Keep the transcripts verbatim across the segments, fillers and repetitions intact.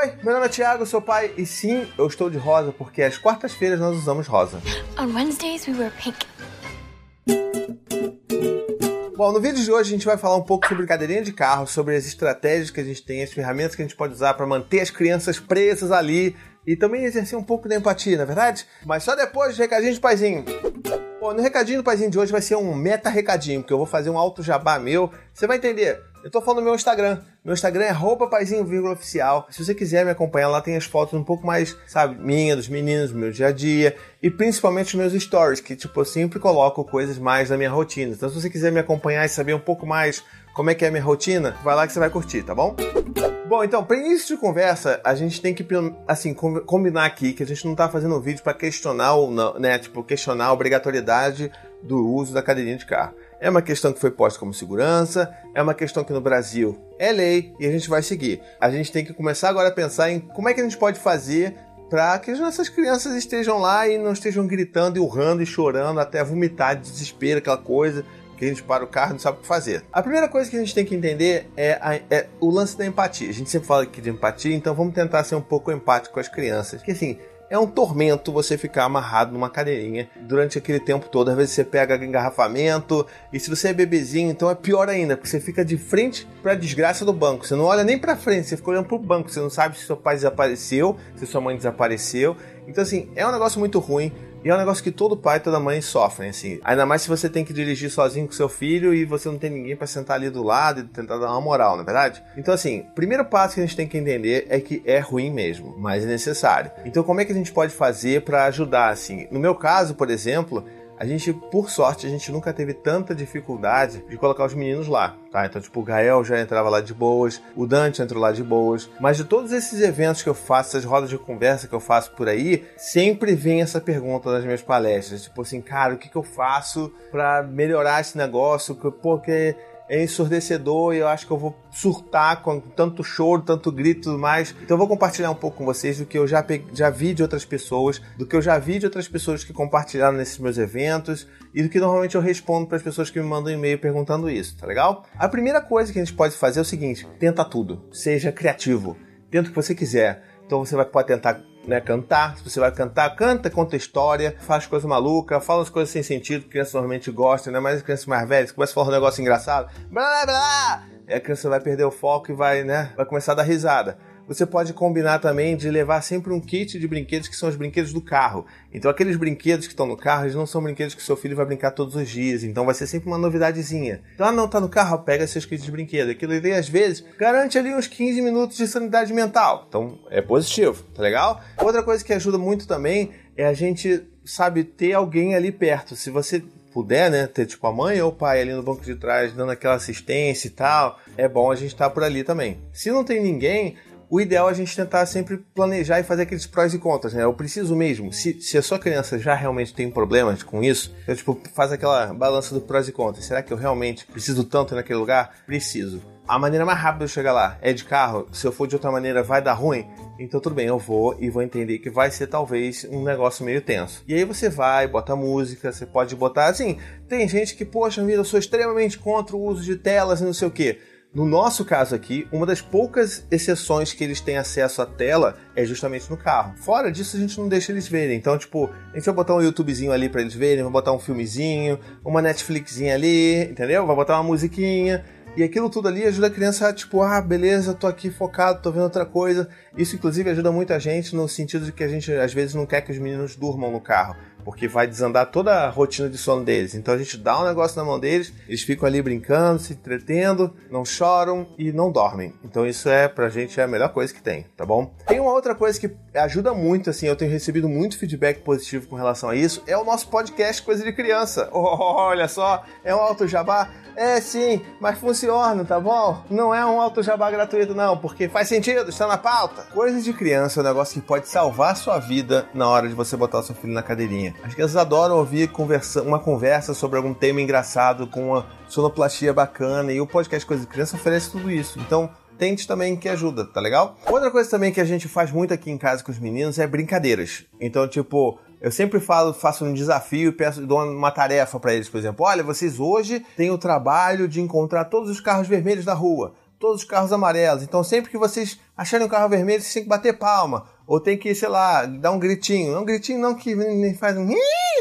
Oi, meu nome é Thiago, sou pai, e sim, eu estou de rosa porque às quartas-feiras nós usamos rosa. On Wednesdays we wear pink. Bom, no vídeo de hoje a gente vai falar um pouco sobre cadeirinha de carro, sobre as estratégias que a gente tem, as ferramentas que a gente pode usar para manter as crianças presas ali e também exercer um pouco de empatia, não é verdade? Mas só depois do recadinho de paizinho. Bom, no recadinho do paizinho de hoje vai ser um meta-recadinho, porque eu vou fazer um alto jabá meu. Você vai entender. Eu tô falando do meu Instagram. Meu Instagram é arroba paizinho vírgula oficial. Se você quiser me acompanhar, lá tem as fotos um pouco mais, sabe, minha, dos meninos, do meu dia a dia. E principalmente os meus stories, que tipo, eu sempre coloco coisas mais da minha rotina. Então se você quiser me acompanhar e saber um pouco mais como é que é a minha rotina, vai lá que você vai curtir, tá bom? Bom, então, para início de conversa, a gente tem que, assim, combinar aqui que a gente não tá fazendo um vídeo para questionar ou não, né, tipo, questionar a obrigatoriedade do uso da cadeirinha de carro. É uma questão que foi posta como segurança, é uma questão que no Brasil é lei e a gente vai seguir. A gente tem que começar agora a pensar em como é que a gente pode fazer para que as nossas crianças estejam lá e não estejam gritando e urrando e chorando até vomitar de desespero, aquela coisa que a gente para o carro e não sabe o que fazer. A primeira coisa que a gente tem que entender é, a, é o lance da empatia. A gente sempre fala aqui de empatia, então vamos tentar ser um pouco empático com as crianças. Porque assim, é um tormento você ficar amarrado numa cadeirinha durante aquele tempo todo. Às vezes você pega engarrafamento, e se você é bebezinho, então é pior ainda, porque você fica de frente para a desgraça do banco. Você não olha nem para frente, você fica olhando para o banco. Você não sabe se seu pai desapareceu, se sua mãe desapareceu. Então assim, é um negócio muito ruim. E é um negócio que todo pai e toda mãe sofrem, assim. Ainda mais se você tem que dirigir sozinho com seu filho e você não tem ninguém pra sentar ali do lado e tentar dar uma moral, não é verdade? Então, assim, o primeiro passo que a gente tem que entender é que é ruim mesmo, mas é necessário. Então, como é que a gente pode fazer pra ajudar, assim? No meu caso, por exemplo, a gente, por sorte, a gente nunca teve tanta dificuldade de colocar os meninos lá, tá? Então, tipo, o Gael já entrava lá de boas, o Dante entrou lá de boas, mas de todos esses eventos que eu faço, essas rodas de conversa que eu faço por aí, sempre vem essa pergunta nas minhas palestras, tipo assim, cara, o que que eu faço pra melhorar esse negócio? Porque é ensurdecedor e eu acho que eu vou surtar com tanto choro, tanto grito e tudo mais. Então eu vou compartilhar um pouco com vocês do que eu já, pe... já vi de outras pessoas, do que eu já vi de outras pessoas que compartilharam nesses meus eventos e do que normalmente eu respondo para as pessoas que me mandam e-mail perguntando isso, tá legal? A primeira coisa que a gente pode fazer é o seguinte: tenta tudo, seja criativo, tenta o que você quiser. Então você vai, pode tentar, né, cantar. Se você vai cantar, canta, conta história, faz coisa maluca, fala as coisas sem sentido que crianças normalmente gostam, né? Mas as crianças mais velhas começam a falar um negócio engraçado, blá blá blá, e a criança vai perder o foco e vai, né, vai começar a dar risada. Você pode combinar também de levar sempre um kit de brinquedos que são os brinquedos do carro. Então aqueles brinquedos que estão no carro, eles não são brinquedos que seu filho vai brincar todos os dias. Então vai ser sempre uma novidadezinha. Então, ah não, tá no carro, pega seus kits de brinquedo. Aquilo ali, às vezes, garante ali uns quinze minutos de sanidade mental. Então é positivo, tá legal? Outra coisa que ajuda muito também é a gente, sabe, ter alguém ali perto. Se você puder, né, ter tipo a mãe ou o pai ali no banco de trás dando aquela assistência e tal, é bom a gente estar por ali também. Se não tem ninguém, o ideal é a gente tentar sempre planejar e fazer aqueles prós e contras, né? Eu preciso mesmo, se, se a sua criança já realmente tem problemas com isso, eu, tipo, faz aquela balança do prós e contras. Será que eu realmente preciso tanto naquele lugar? Preciso. A maneira mais rápida de eu chegar lá é de carro. Se eu for de outra maneira vai dar ruim? Então tudo bem, eu vou e vou entender que vai ser talvez um negócio meio tenso. E aí você vai, bota música, você pode botar assim, tem gente que, poxa vida, eu sou extremamente contra o uso de telas e não sei o quê. No nosso caso aqui, uma das poucas exceções que eles têm acesso à tela é justamente no carro. Fora disso, a gente não deixa eles verem. Então, tipo, a gente vai botar um YouTubezinho ali pra eles verem, vai botar um filmezinho, uma Netflixzinha ali, entendeu? Vai botar uma musiquinha. E aquilo tudo ali ajuda a criança a, tipo, ah, beleza, tô aqui focado, tô vendo outra coisa. Isso, inclusive, ajuda muito a gente no sentido de que a gente, às vezes, não quer que os meninos durmam no carro, porque vai desandar toda a rotina de sono deles. Então a gente dá um negócio na mão deles, eles ficam ali brincando, se entretendo, não choram e não dormem. Então isso é, pra gente, é a melhor coisa que tem, tá bom? Tem uma outra coisa que ajuda muito, assim, eu tenho recebido muito feedback positivo com relação a isso, é o nosso podcast Coisa de Criança. Oh, olha só, é um auto jabá? É sim, mas funciona, tá bom? Não é um auto jabá gratuito não, porque faz sentido, está na pauta. Coisa de criança é um negócio que pode salvar a sua vida na hora de você botar o seu filho na cadeirinha. As crianças adoram ouvir conversa, uma conversa sobre algum tema engraçado, com uma sonoplastia bacana, e o podcast Coisa de Criança oferece tudo isso. Então, tente também que ajuda, tá legal? Outra coisa também que a gente faz muito aqui em casa com os meninos é brincadeiras. Então, tipo, eu sempre falo, faço um desafio e peço, dou uma tarefa pra eles, por exemplo. Olha, vocês hoje têm o trabalho de encontrar todos os carros vermelhos da rua. todos os carros amarelos. Então sempre que vocês acharem um carro vermelho, vocês têm que bater palma. Ou tem que, sei lá, dar um gritinho. Não um gritinho não que faz um...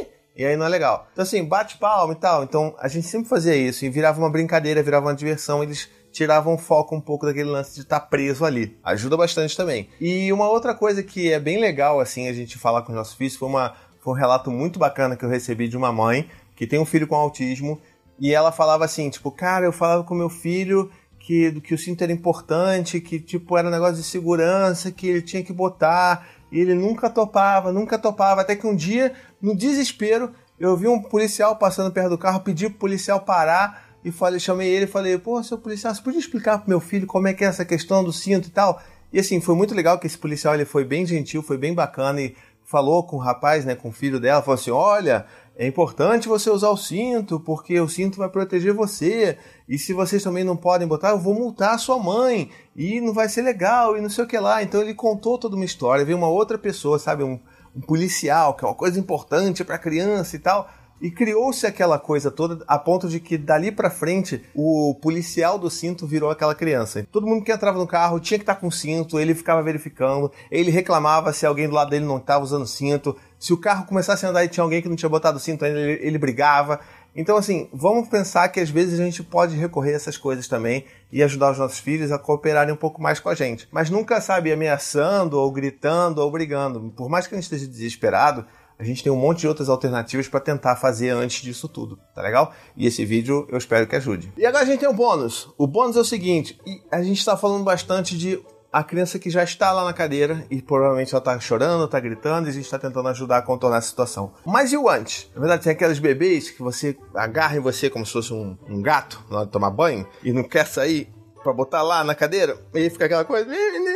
E aí não é legal. Então assim, bate palma e tal. Então a gente sempre fazia isso. E virava uma brincadeira, virava uma diversão. Eles tiravam o foco um pouco daquele lance de estar preso ali. Ajuda bastante também. E uma outra coisa que é bem legal, assim, a gente falar com os nossos filhos, foi, uma, foi um relato muito bacana que eu recebi de uma mãe que tem um filho com autismo. E ela falava assim, tipo, cara, eu falava com meu filho que, que o cinto era importante, que tipo era um negócio de segurança, que ele tinha que botar, e ele nunca topava, nunca topava, até que um dia, no desespero, eu vi um policial passando perto do carro, pedi pro policial parar, e falei, chamei ele e falei, pô, seu policial, você podia explicar pro meu filho como é que é essa questão do cinto e tal? E assim, foi muito legal que esse policial, ele foi bem gentil, foi bem bacana, e falou com o rapaz, né, com o filho dela, falou assim, olha... É importante você usar o cinto, porque o cinto vai proteger você. E se vocês também não podem botar, eu vou multar a sua mãe. E não vai ser legal, e não sei o que lá. Então ele contou toda uma história. Veio uma outra pessoa, sabe? Um, um policial, que é uma coisa importante para a criança e tal. E criou-se aquela coisa toda a ponto de que dali pra frente o policial do cinto virou aquela criança. Todo mundo que entrava no carro tinha que estar com cinto, ele ficava verificando, ele reclamava se alguém do lado dele não estava usando cinto. Se o carro começasse a andar e tinha alguém que não tinha botado cinto ainda, ele, ele brigava. Então assim, vamos pensar que às vezes a gente pode recorrer a essas coisas também e ajudar os nossos filhos a cooperarem um pouco mais com a gente. Mas nunca, sabe, ameaçando ou gritando ou brigando. Por mais que a gente esteja desesperado, a gente tem um monte de outras alternativas para tentar fazer antes disso tudo, tá legal? E esse vídeo eu espero que ajude. E agora a gente tem um bônus. O bônus é o seguinte, a gente está falando bastante de a criança que já está lá na cadeira e provavelmente ela está chorando, está gritando e a gente está tentando ajudar a contornar a situação. Mas e o antes? Na verdade, tem aqueles bebês que você agarra em você como se fosse um, um gato na hora de tomar banho e não quer sair para botar lá na cadeira e aí fica aquela coisa...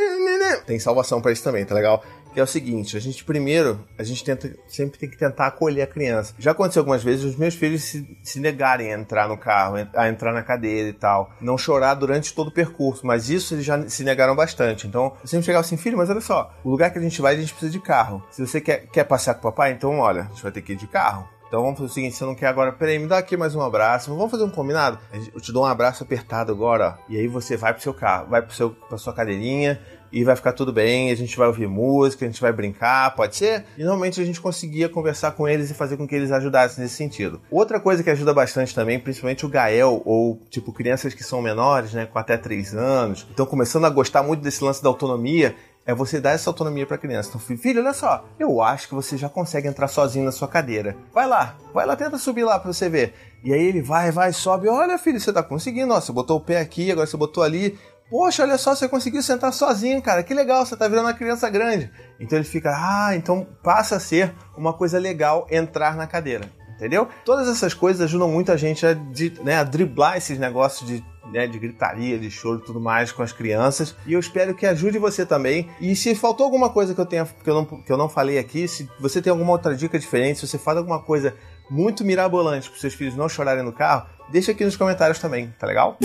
Tem salvação para isso também, tá legal? Que é o seguinte, a gente primeiro, a gente tenta, sempre tem que tentar acolher a criança. Já aconteceu algumas vezes os meus filhos se, se negarem a entrar no carro, a entrar na cadeira e tal. Não chorar durante todo o percurso, mas isso eles já se negaram bastante. Então, eu sempre chegava assim, filho, mas olha só, o lugar que a gente vai, a gente precisa de carro. Se você quer, quer passear com o papai, então olha, a gente vai ter que ir de carro. Então vamos fazer o seguinte, você não quer agora, peraí, me dá aqui mais um abraço, vamos fazer um combinado? Eu te dou um abraço apertado agora, ó, e aí você vai pro seu carro, vai pro seu, pra sua cadeirinha, e vai ficar tudo bem, a gente vai ouvir música, a gente vai brincar, pode ser? E normalmente a gente conseguia conversar com eles e fazer com que eles ajudassem nesse sentido. Outra coisa que ajuda bastante também, principalmente o Gael, ou tipo crianças que são menores, né, com até três anos, estão começando a gostar muito desse lance da autonomia, é você dar essa autonomia pra criança. Então, filho, olha só, eu acho que você já consegue entrar sozinho na sua cadeira. Vai lá, vai lá, tenta subir lá pra você ver. E aí ele vai, vai, sobe. Olha, filho, você tá conseguindo, ó, você botou o pé aqui, agora você botou ali. Poxa, olha só, você conseguiu sentar sozinho, cara, que legal, você tá virando uma criança grande. Então ele fica, ah, então passa a ser uma coisa legal entrar na cadeira, entendeu? Todas essas coisas ajudam muito a gente a, de, né, a driblar esses negócios de, né, de gritaria, de choro e tudo mais com as crianças. E eu espero que ajude você também. E se faltou alguma coisa que eu, tenha, que eu, não, que eu não falei aqui, se você tem alguma outra dica diferente, se você faz alguma coisa muito mirabolante para os seus filhos não chorarem no carro, deixa aqui nos comentários também, tá legal?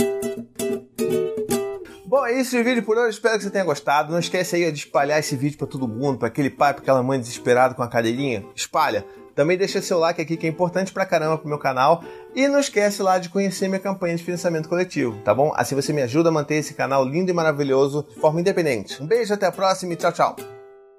Bom, é isso de vídeo por hoje, espero que você tenha gostado. Não esquece aí de espalhar esse vídeo para todo mundo, para aquele pai, para aquela mãe desesperada com a cadeirinha. Espalha. Também deixa seu like aqui que é importante pra caramba pro meu canal. E não esquece lá de conhecer minha campanha de financiamento coletivo, tá bom? Assim você me ajuda a manter esse canal lindo e maravilhoso de forma independente. Um beijo, até a próxima e tchau, tchau.